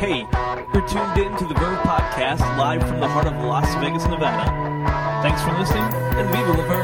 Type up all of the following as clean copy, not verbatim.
Hey, you're tuned in to the Verve Podcast live from the heart of Las Vegas, Nevada. Thanks for listening, and viva la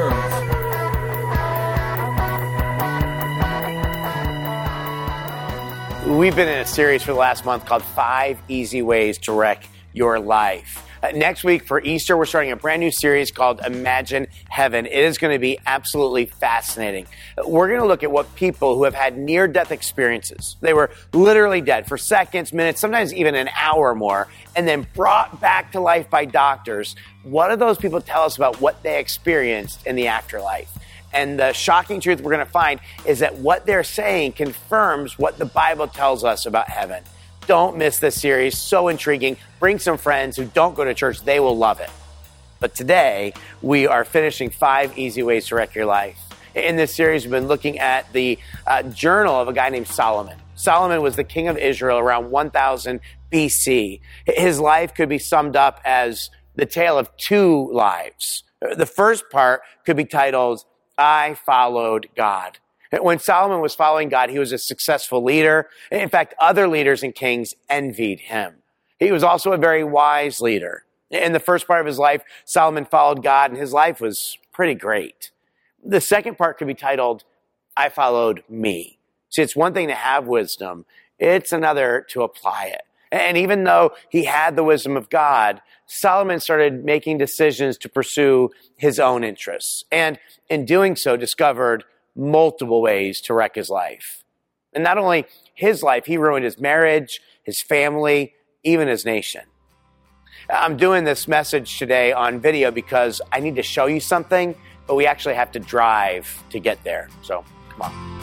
Verve! We've been in a series for the last month called 5 Easy Ways to Wreck Your Life. Next week for Easter, we're starting a brand new series called Imagine Heaven. It is going to be absolutely fascinating. We're going to look at what people who have had near-death experiences, they were literally dead for seconds, minutes, sometimes even an hour or more, and then brought back to life by doctors. What do those people tell us about what they experienced in the afterlife? And the shocking truth we're going to find is that what they're saying confirms what the Bible tells us about heaven. Don't miss this series. So intriguing. Bring some friends who don't go to church. They will love it. But today, we are finishing 5 Easy Ways to Wreck Your Life. In this series, we've been looking at the journal of a guy named Solomon. Solomon was the king of Israel around 1000 BC. His life could be summed up as the tale of 2 lives. The first part could be titled, I Followed God. When Solomon was following God, he was a successful leader. In fact, other leaders and kings envied him. He was also a very wise leader. In the first part of his life, Solomon followed God, and his life was pretty great. The second part could be titled, I Followed Me. See, it's one thing to have wisdom. It's another to apply it. And even though he had the wisdom of God, Solomon started making decisions to pursue his own interests. And in doing so, discovered multiple ways to wreck his life. And not only his life, he ruined his marriage, his family, even his nation. I'm doing this message today on video because I need to show you something, but we actually have to drive to get there. So, come on.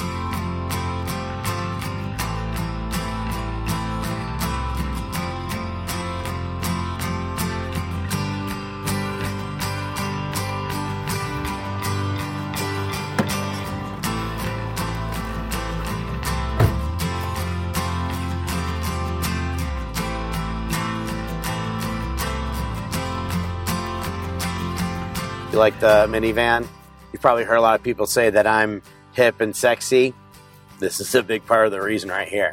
You like the minivan? You've probably heard a lot of people say that I'm hip and sexy. This is a big part of the reason right here.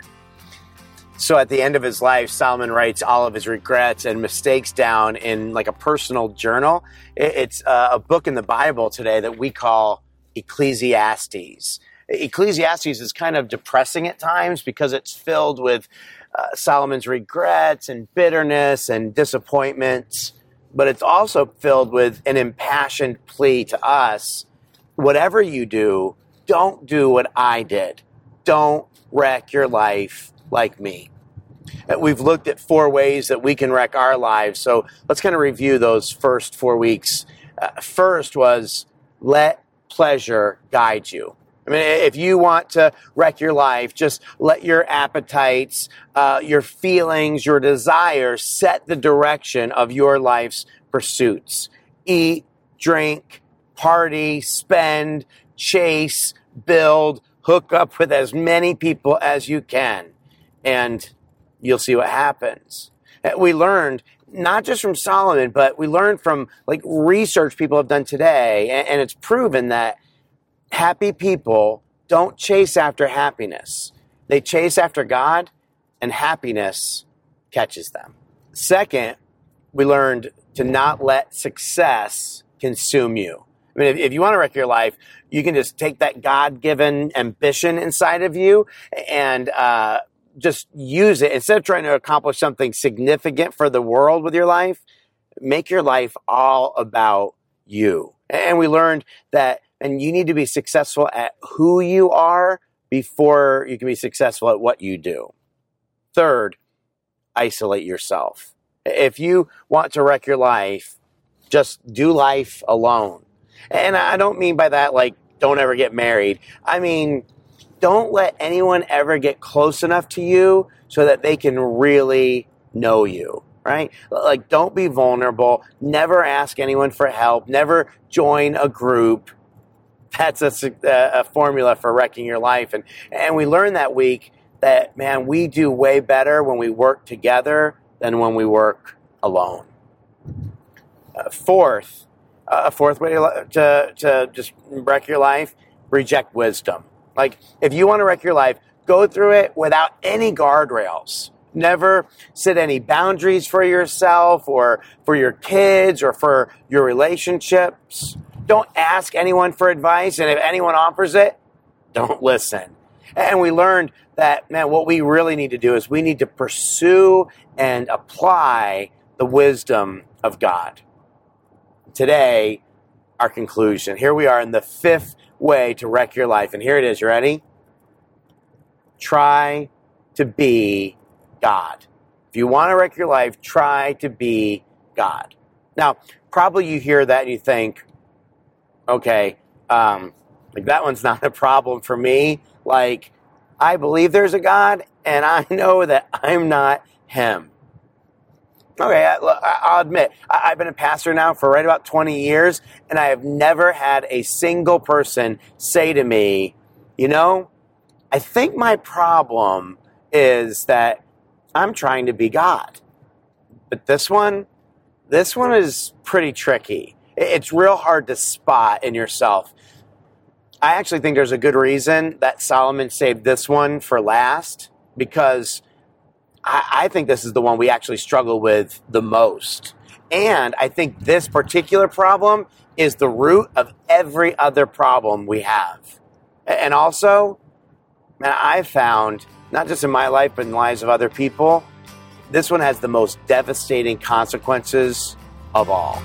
So at the end of his life, Solomon writes all of his regrets and mistakes down in like a personal journal. It's a book in the Bible today that we call Ecclesiastes. Ecclesiastes is kind of depressing at times because it's filled with Solomon's regrets and bitterness and disappointments. But it's also filled with an impassioned plea to us. Whatever you do, don't do what I did. Don't wreck your life like me. We've looked at 4 ways that we can wreck our lives. So let's kind of review those first 4 weeks. First was let pleasure guide you. I mean, if you want to wreck your life, just let your appetites, your feelings, your desires set the direction of your life's pursuits. Eat, drink, party, spend, chase, build, hook up with as many people as you can, and you'll see what happens. We learned, not just from Solomon, but we learned from research people have done today, and it's proven that happy people don't chase after happiness. They chase after God, and happiness catches them. Second, we learned to not let success consume you. I mean, if you want to wreck your life, you can just take that God-given ambition inside of you and just use it. Instead of trying to accomplish something significant for the world with your life, make your life all about you. And we learned that and you need to be successful at who you are before you can be successful at what you do. Third, isolate yourself. If you want to wreck your life, just do life alone. And I don't mean by that, don't ever get married. I mean, don't let anyone ever get close enough to you so that they can really know you, right? Don't be vulnerable. Never ask anyone for help. Never join a group. That's a formula for wrecking your life. And we learned that week that, man, we do way better when we work together than when we work alone. A fourth way to just wreck your life, reject wisdom. If you want to wreck your life, go through it without any guardrails. never set any boundaries for yourself or for your kids or for your relationships. Don't ask anyone for advice, and if anyone offers it, don't listen. And we learned that, man, what we really need to do is we need to pursue and apply the wisdom of God. Today, our conclusion. Here we are in the 5th way to wreck your life. And here it is. You ready? Try to be God. If you want to wreck your life, try to be God. Now, probably you hear that and you think, okay, like that one's not a problem for me. Like, I believe there's a God, and I know that I'm not him. Okay, I'll admit, I've been a pastor now for right about 20 years, and I have never had a single person say to me, you know, I think my problem is that I'm trying to be God. But this one is pretty tricky. It's real hard to spot in yourself. I actually think there's a good reason that Solomon saved this one for last, because I think this is the one we actually struggle with the most. And I think this particular problem is the root of every other problem we have. And also, man, I've found, not just in my life, but in the lives of other people, this one has the most devastating consequences of all.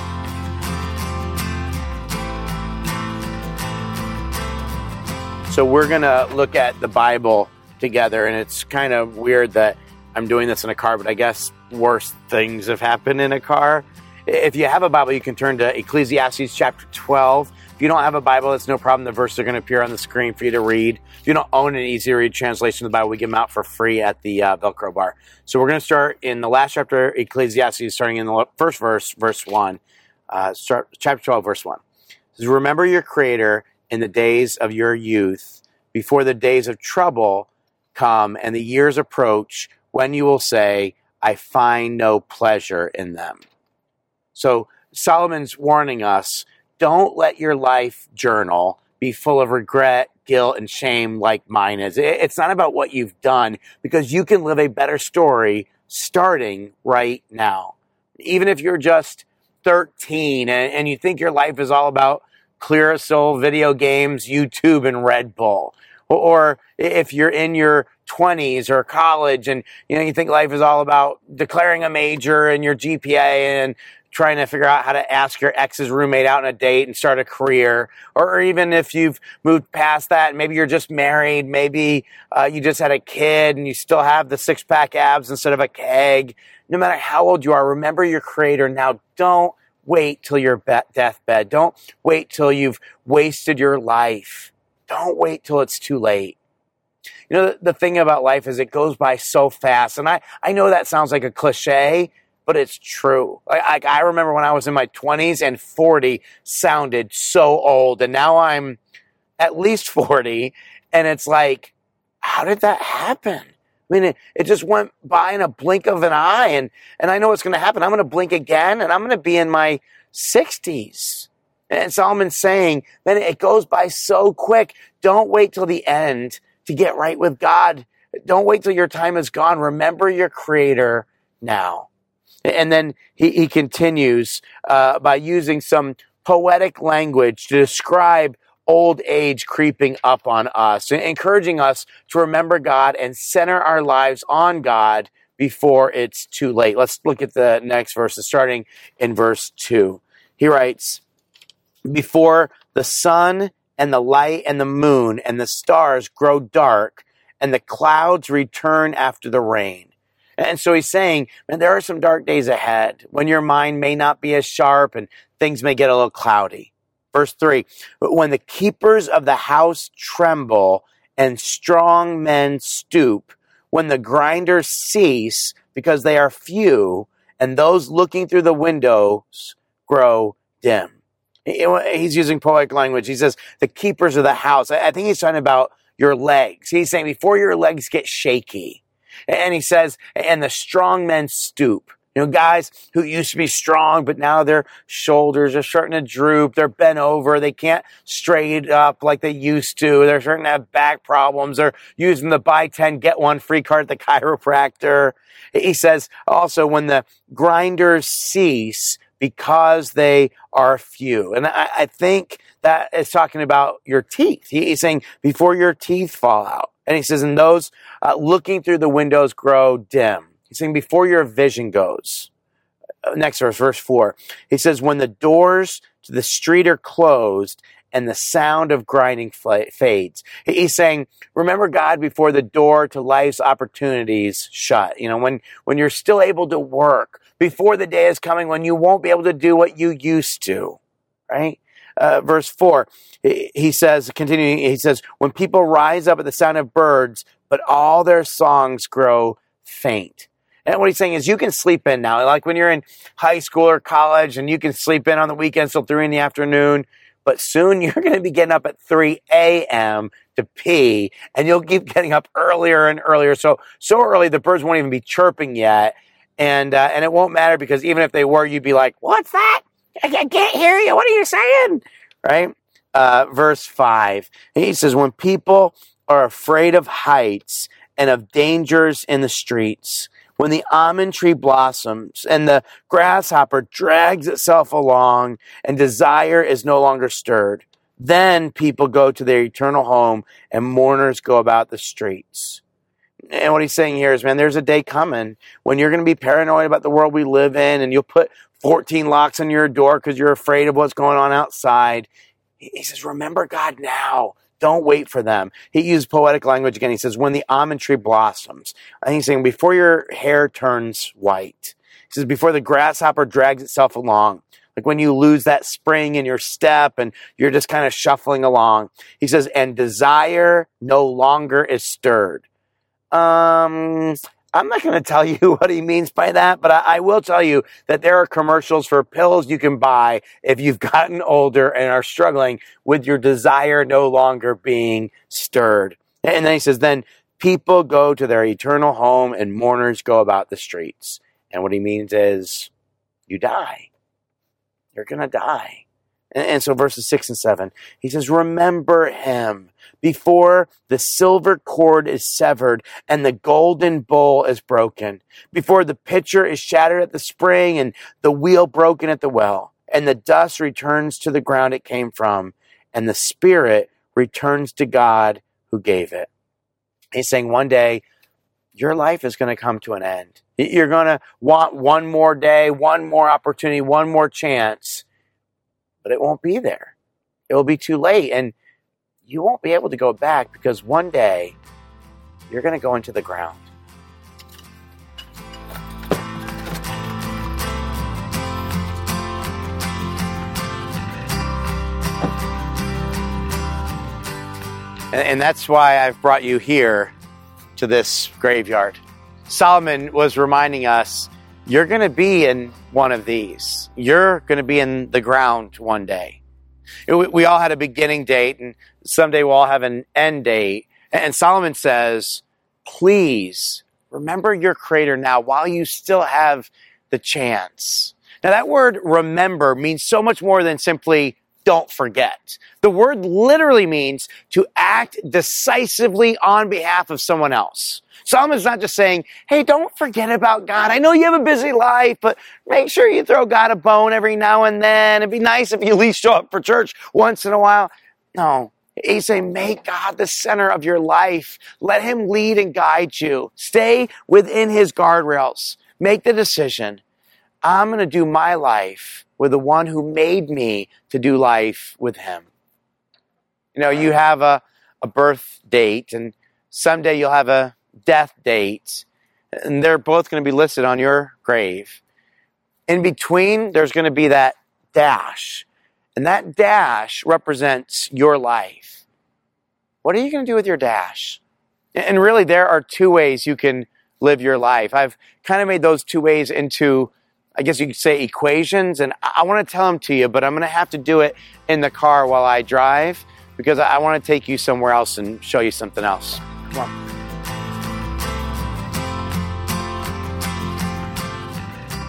So we're going to look at the Bible together, and it's kind of weird that I'm doing this in a car, but I guess worse things have happened in a car. If you have a Bible, you can turn to Ecclesiastes chapter 12. If you don't have a Bible, it's no problem. The verses are going to appear on the screen for you to read. If you don't own an easy-to-read translation of the Bible, we give them out for free at the Velcro bar. So we're going to start in the last chapter, Ecclesiastes, starting in the first verse, verse 1. Chapter 12, verse 1. It says, remember your Creator in the days of your youth, before the days of trouble come and the years approach, when you will say, I find no pleasure in them. So Solomon's warning us, don't let your life journal be full of regret, guilt, and shame like mine is. It's not about what you've done, because you can live a better story starting right now. Even if you're just 13 and you think your life is all about Clearasil, video games, YouTube, and Red Bull. Or if you're in your 20s or college and you think life is all about declaring a major and your GPA and trying to figure out how to ask your ex's roommate out on a date and start a career. Or even if you've moved past that, maybe you're just married, maybe you just had a kid and you still have the six-pack abs instead of a keg. No matter how old you are, remember your Creator now. Don't wait till your deathbed. Don't wait till you've wasted your life. Don't wait till it's too late. The thing about life is it goes by so fast. And I know that sounds like a cliche, but it's true. I remember when I was in my 20s and 40 sounded so old. And now I'm at least 40. And it's like, how did that happen? I mean, it just went by in a blink of an eye. And I know what's going to happen. I'm going to blink again, and I'm going to be in my 60s. And Solomon's saying, man, it goes by so quick. Don't wait till the end to get right with God. Don't wait till your time is gone. Remember your Creator now. And then he continues by using some poetic language to describe old age creeping up on us, encouraging us to remember God and center our lives on God before it's too late. Let's look at the next verses, starting in verse 2. He writes, before the sun and the light and the moon and the stars grow dark and the clouds return after the rain. And so he's saying, man, there are some dark days ahead when your mind may not be as sharp and things may get a little cloudy. Verse 3, but when the keepers of the house tremble and strong men stoop, when the grinders cease because they are few and those looking through the windows grow dim. He's using poetic language. He says, the keepers of the house. I think he's talking about your legs. He's saying before your legs get shaky. And he says, and the strong men stoop. Guys who used to be strong, but now their shoulders are starting to droop. They're bent over. They can't straight up like they used to. They're starting to have back problems. They're using the buy 10, get 1 free card at the chiropractor. He says also when the grinders cease because they are few. And I think that is talking about your teeth. He's saying before your teeth fall out. And he says, and those looking through the windows grow dim. He's saying before your vision goes. Next verse 4. He says, when the doors to the street are closed and the sound of grinding fades. He's saying, remember God before the door to life's opportunities shut. When you're still able to work, before the day is coming when you won't be able to do what you used to, right? Verse 4, he says, continuing, he says, when people rise up at the sound of birds, but all their songs grow faint. And what he's saying is you can sleep in now. Like when you're in high school or college and you can sleep in on the weekends till 3 in the afternoon, but soon you're going to be getting up at 3 a.m. to pee, and you'll keep getting up earlier and earlier. So early the birds won't even be chirping yet. And it won't matter because even if they were, you'd be like, what's that? I can't hear you. What are you saying? Right? Verse 5. He says, when people are afraid of heights and of dangers in the streets, when the almond tree blossoms and the grasshopper drags itself along and desire is no longer stirred, then people go to their eternal home and mourners go about the streets. And what he's saying here is, man, there's a day coming when you're going to be paranoid about the world we live in and you'll put 14 locks on your door because you're afraid of what's going on outside. He says, remember God now. Don't wait for them. He used poetic language again. He says, when the almond tree blossoms. I think he's saying before your hair turns white. He says, before the grasshopper drags itself along. Like when you lose that spring in your step and you're just kind of shuffling along. He says, and desire no longer is stirred. I'm not going to tell you what he means by that, but I will tell you that there are commercials for pills you can buy if you've gotten older and are struggling with your desire no longer being stirred. And then he says, then people go to their eternal home and mourners go about the streets. And what he means is you die. You're going to die. And so verses 6 and 7, he says, remember him before the silver cord is severed and the golden bowl is broken, before the pitcher is shattered at the spring and the wheel broken at the well, and the dust returns to the ground it came from, and the spirit returns to God who gave it. He's saying one day, your life is going to come to an end. You're going to want one more day, one more opportunity, one more chance. But it won't be there. It will be too late, and you won't be able to go back because one day you're going to go into the ground. And that's why I've brought you here to this graveyard. Solomon was reminding us, you're going to be in one of these. You're going to be in the ground one day. We all had a beginning date, and someday we'll all have an end date. And Solomon says, please remember your Creator now while you still have the chance. Now, that word remember means so much more than simply don't forget. The word literally means to act decisively on behalf of someone else. Solomon's not just saying, hey, don't forget about God. I know you have a busy life, but make sure you throw God a bone every now and then. It'd be nice if you at least show up for church once in a while. No, he's saying, make God the center of your life. Let him lead and guide you. Stay within his guardrails. Make the decision. I'm going to do my life with the one who made me to do life with him. You know, you have a birth date, and someday you'll have a death date, and they're both going to be listed on your grave. In between, there's going to be that dash, and that dash represents your life. What are you going to do with your dash? And really, there are two ways you can live your life. I've kind of made those two ways into, I guess you could say, equations, and I want to tell them to you, but I'm going to have to do it in the car while I drive because I want to take you somewhere else and show you something else. Come on.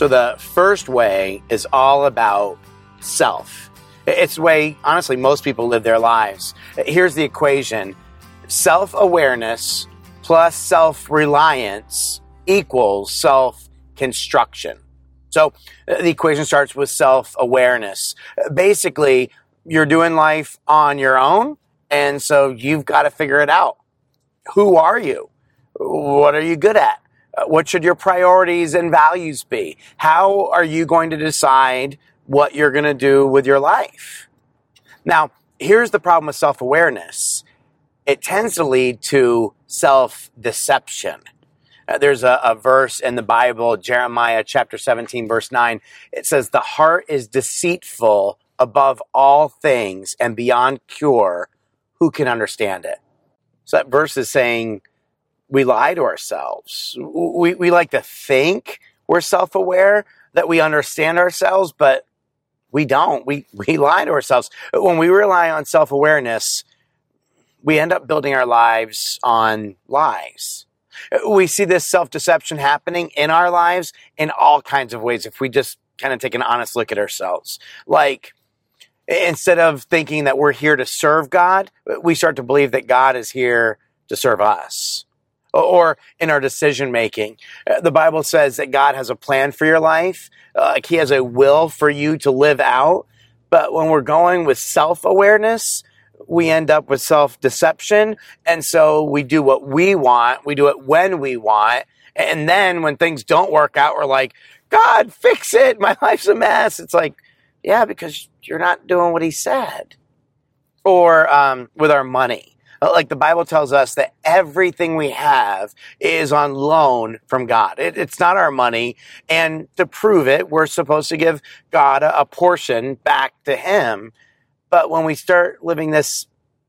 So the first way is all about self. It's the way, honestly, most people live their lives. Here's the equation. Self-awareness plus self-reliance equals self-construction. So the equation starts with self-awareness. Basically, you're doing life on your own, and so you've got to figure it out. Who are you? What are you good at? What should your priorities and values be? How are you going to decide what you're going to do with your life? Now, here's the problem with self-awareness. It tends to lead to self-deception. There's a verse in the Bible, Jeremiah chapter 17, verse 9. It says, "The heart is deceitful above all things and beyond cure. Who can understand it?" So that verse is saying we lie to ourselves. We like to think we're self-aware, that we understand ourselves, but we don't. We lie to ourselves. When we rely on self-awareness, we end up building our lives on lies. We see this self-deception happening in our lives in all kinds of ways if we just kind of take an honest look at ourselves. Like, instead of thinking that we're here to serve God, we start to believe that God is here to serve us. Or in our decision making, the Bible says that God has a plan for your life. He has a will for you to live out. But when we're going with self-awareness, we end up with self-deception. And so we do what we want. We do it when we want. And then when things don't work out, we're like, God, fix it. My life's a mess. It's like, yeah, because you're not doing what he said. Or with our money. Like the Bible tells us that everything we have is on loan from God. It's not our money. And to prove it, we're supposed to give God a portion back to him. But when we start living this,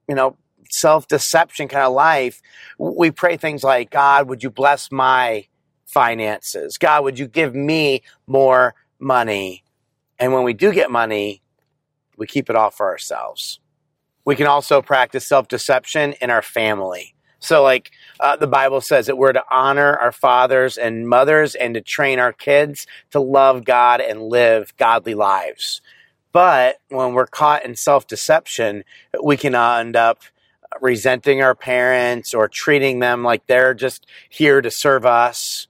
self-deception kind of life, we pray things like, God, would you bless my finances? God, would you give me more money? And when we do get money, we keep it all for ourselves. We can also practice self-deception in our family. So the Bible says that we're to honor our fathers and mothers and to train our kids to love God and live godly lives. But when we're caught in self-deception, we can end up resenting our parents or treating them like they're just here to serve us.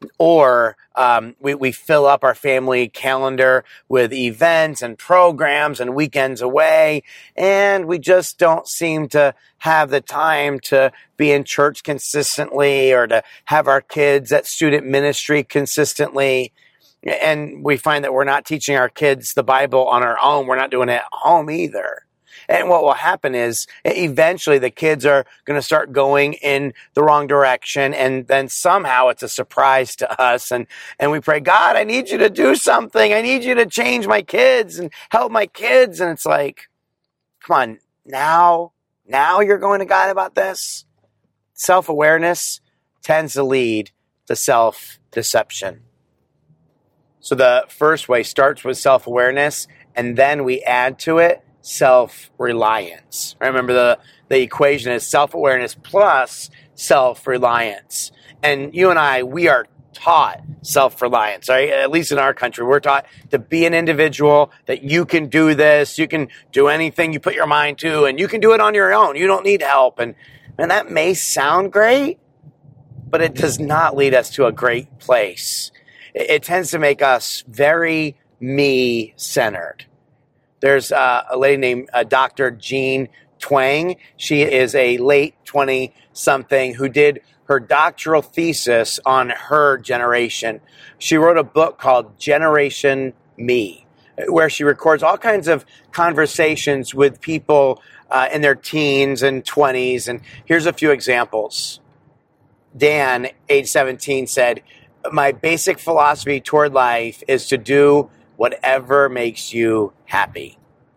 Or we fill up our family calendar with events and programs and weekends away, and we just don't seem to have the time to be in church consistently or to have our kids at student ministry consistently. And we find that we're not teaching our kids the Bible on our own. We're not doing it at home either. And what will happen is eventually the kids are going to start going in the wrong direction. And then somehow it's a surprise to us. And we pray, God, I need you to do something. I need you to change my kids and help my kids. And it's like, come on, now you're going to God about this? Self-awareness tends to lead to self-deception. So the first way starts with self-awareness, and then we add to it self-reliance. Remember, the equation is self-awareness plus self-reliance. And you and I, we are taught self-reliance, right? At least in our country, we're taught to be an individual, that you can do this, you can do anything you put your mind to, and you can do it on your own. You don't need help. And that may sound great, but it does not lead us to a great place. It tends to make us very me-centered. There's a lady named Dr. Jean Twenge. She is a late 20-something who did her doctoral thesis on her generation. She wrote a book called Generation Me, where she records all kinds of conversations with people in their teens and 20s. And here's a few examples. Dan, age 17, said, "My basic philosophy toward life is to do whatever makes you happy."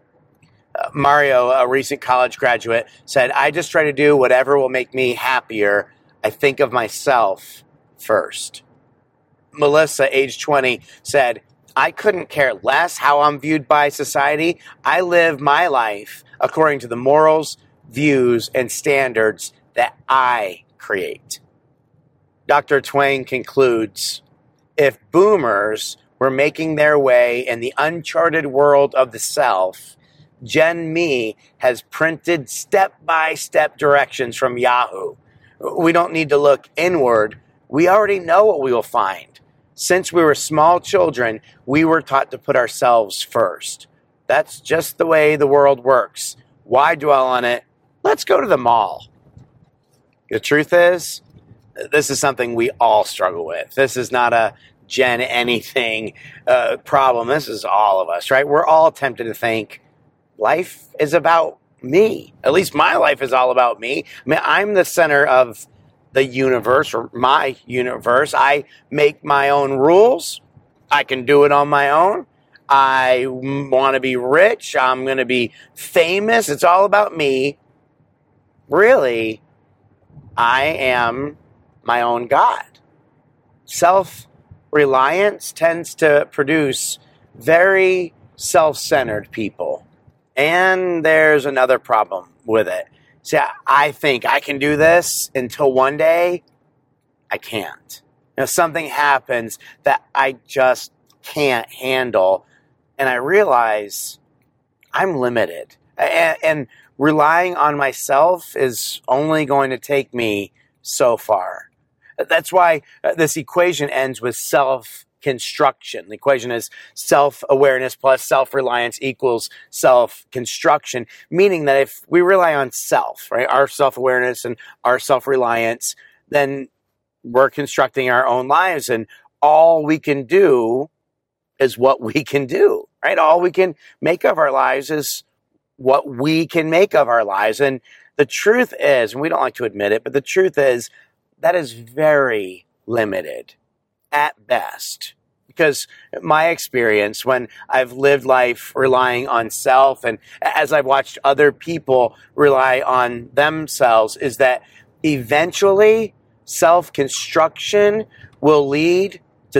Mario, a recent college graduate, said, "I just try to do whatever will make me happier. I think of myself first." Melissa, age 20, said, "I couldn't care less how I'm viewed by society. I live my life according to the morals, views, and standards that I create." Dr. Twenge concludes, "If boomers were making their way in the uncharted world of the self, Gen Me has printed step-by-step directions from Yahoo. We don't need to look inward. We already know what we will find. Since we were small children, we were taught to put ourselves first. That's just the way the world works. Why dwell on it? Let's go to the mall. The truth is, this is something we all struggle with. This is not a Gen anything problem. This is all of us, right? We're all tempted to think life is about me. At least my life is all about me. I mean, I'm the center of the universe, or my universe. I make my own rules. I can do it on my own. I want to be rich. I'm going to be famous. It's all about me. Really, I am my own God. Self-reliance tends to produce very self-centered people. And there's another problem with it. See, I think I can do this until one day I can't. Something happens that I just can't handle, and I realize I'm limited. And relying on myself is only going to take me so far. That's why this equation ends with self-construction. The equation is self-awareness plus self-reliance equals self-construction, meaning that if we rely on self, right, our self-awareness and our self-reliance, then we're constructing our own lives, and all we can do is what we can do, right? All we can make of our lives is what we can make of our lives. And the truth is, and we don't like to admit it, but the truth is that is very limited at best. Because my experience when I've lived life relying on self, and as I've watched other people rely on themselves, is that eventually self-construction will lead to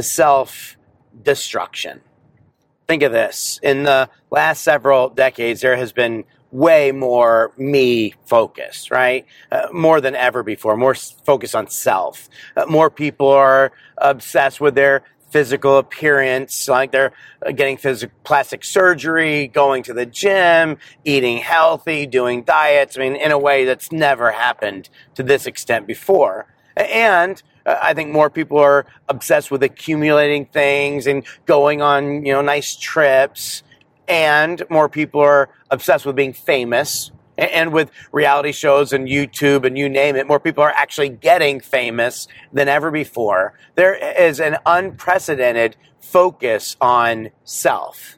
self-destruction. Think of this. In the last several decades, there has been way more me focused, right? More than ever before, more focus on self. More people are obsessed with their physical appearance, like they're getting plastic surgery, going to the gym, eating healthy, doing diets. I mean, in a way that's never happened to this extent before. And I think more people are obsessed with accumulating things and going on, nice trips. And more people are obsessed with being famous. And with reality shows and YouTube and you name it, more people are actually getting famous than ever before. There is an unprecedented focus on self.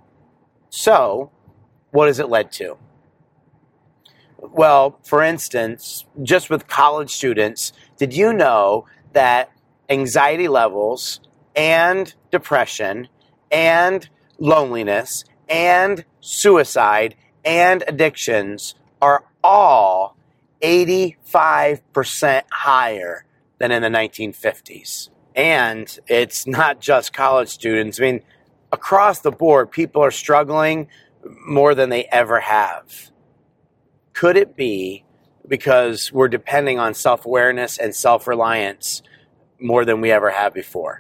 So, what has it led to? Well, for instance, just with college students, did you know that anxiety levels and depression and loneliness and suicide and addictions are all 85% higher than in the 1950s? And it's not just college students. I mean, across the board, people are struggling more than they ever have. Could it be because we're depending on self-awareness and self-reliance more than we ever have before?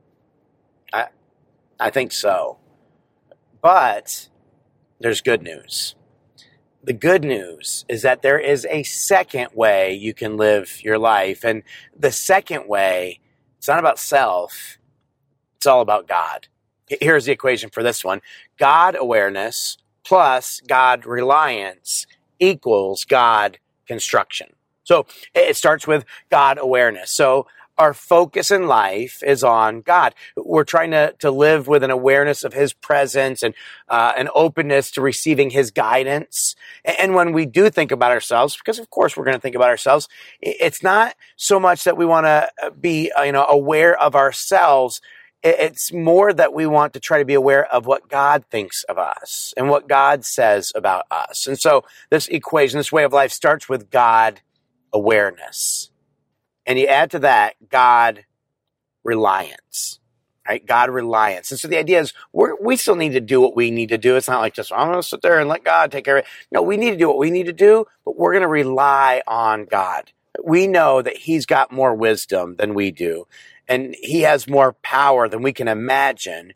I think so. But there's good news. The good news is that there is a second way you can live your life. And the second way, it's not about self, it's all about God. Here's the equation for this one. God awareness plus God reliance equals God construction. So it starts with God awareness. So our focus in life is on God. We're trying to live with an awareness of His presence and an openness to receiving His guidance. And when we do think about ourselves, because of course we're going to think about ourselves, it's not so much that we want to be aware of ourselves. It's more that we want to try to be aware of what God thinks of us and what God says about us. And so this equation, this way of life starts with God awareness. And you add to that God reliance, right? God reliance. And so the idea is we still need to do what we need to do. It's not like just, I'm going to sit there and let God take care of it. No, we need to do what we need to do, but we're going to rely on God. We know that He's got more wisdom than we do, and He has more power than we can imagine.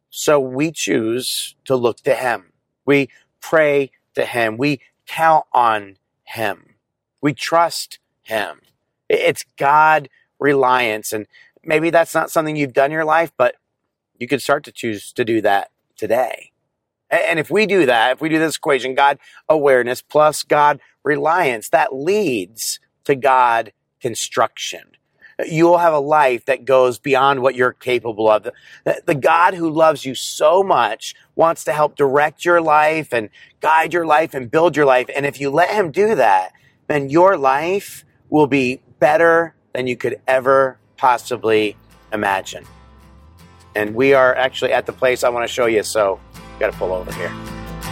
So we choose to look to him. We pray to him. We count on him. We trust him. It's God reliance. And maybe that's not something you've done in your life, but you could start to choose to do that today. And if we do that, if we do this equation, God awareness plus God reliance, that leads to God construction. You will have a life that goes beyond what you're capable of. The God who loves you so much wants to help direct your life and guide your life and build your life. And if you let him do that, then your life will be better than you could ever possibly imagine. And we are actually at the place I want to show you, so you got to pull over here.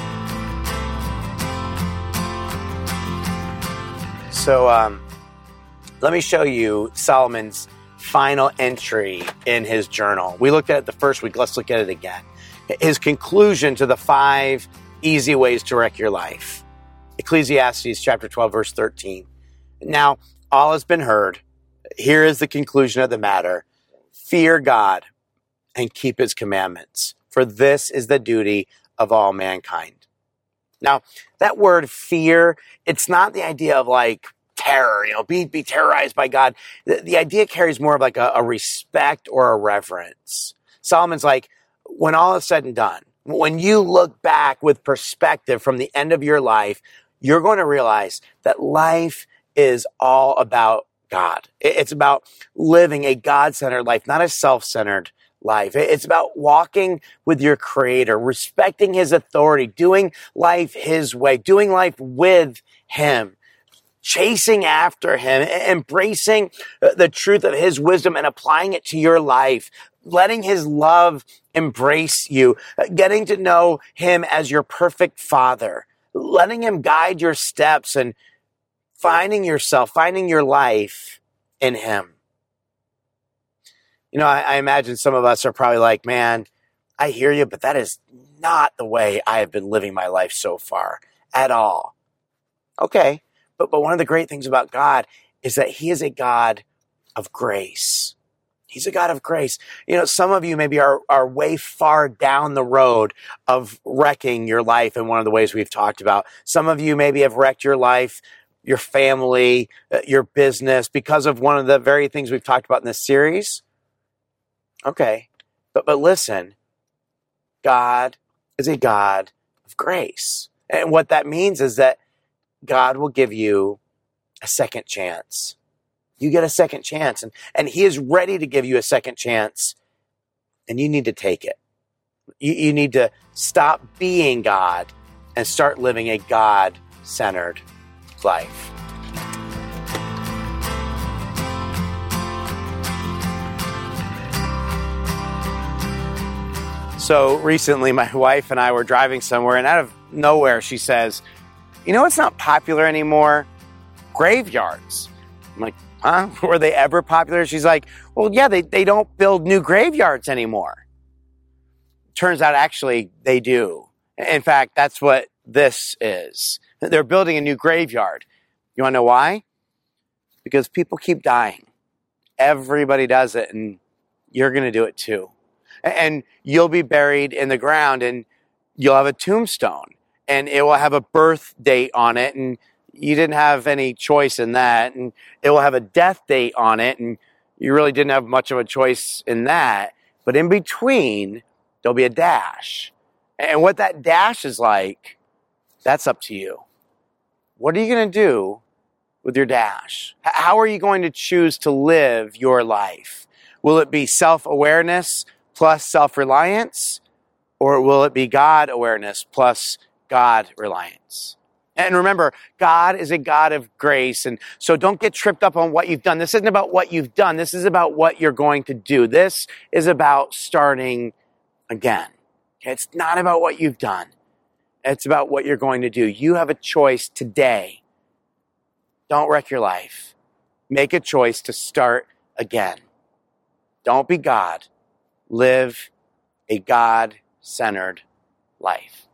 So let me show you Solomon's final entry in his journal. We looked at it the first week. Let's look at it again. His conclusion to the 5 easy ways to wreck your life. Ecclesiastes chapter 12, verse 13. Now, all has been heard. Here is the conclusion of the matter. Fear God and keep his commandments, for this is the duty of all mankind. Now, that word fear, it's not the idea of like terror, be terrorized by God. The idea carries more of like a respect or a reverence. Solomon's like, when all is said and done, when you look back with perspective from the end of your life, you're going to realize that life is all about God. It's about living a God-centered life, not a self-centered life. It's about walking with your Creator, respecting his authority, doing life his way, doing life with him, chasing after him, embracing the truth of his wisdom and applying it to your life, letting his love embrace you, getting to know him as your perfect Father, letting him guide your steps and finding yourself, finding your life in him. I imagine some of us are probably like, man, I hear you, but that is not the way I have been living my life so far at all. Okay, but one of the great things about God is that he is a God of grace. He's a God of grace. Some of you maybe are way far down the road of wrecking your life in one of the ways we've talked about. Some of you maybe have wrecked your life, your family, your business because of one of the very things we've talked about in this series. Okay, but listen, God is a God of grace. And what that means is that God will give you a second chance. You get a second chance, and he is ready to give you a second chance, and you need to take it. You need to stop being God and start living a God-centered life. So recently, my wife and I were driving somewhere, and out of nowhere, she says, it's not popular anymore? Graveyards. I'm like, huh? Were they ever popular? She's like, well, yeah, they don't build new graveyards anymore. Turns out, actually, they do. In fact, that's what this is. They're building a new graveyard. You want to know why? Because people keep dying. Everybody does it, and you're going to do it too. And you'll be buried in the ground, and you'll have a tombstone, and it will have a birth date on it, and you didn't have any choice in that. And it will have a death date on it, and you really didn't have much of a choice in that. But in between, there'll be a dash. And what that dash is like, that's up to you. What are you going to do with your dash? How are you going to choose to live your life? Will it be self-awareness plus self-reliance, or will it be God awareness plus God reliance? And remember, God is a God of grace, and so don't get tripped up on what you've done. This isn't about what you've done. This is about what you're going to do. This is about starting again. Okay? It's not about what you've done. It's about what you're going to do. You have a choice today. Don't wreck your life. Make a choice to start again. Don't be God. Live a God-centered life.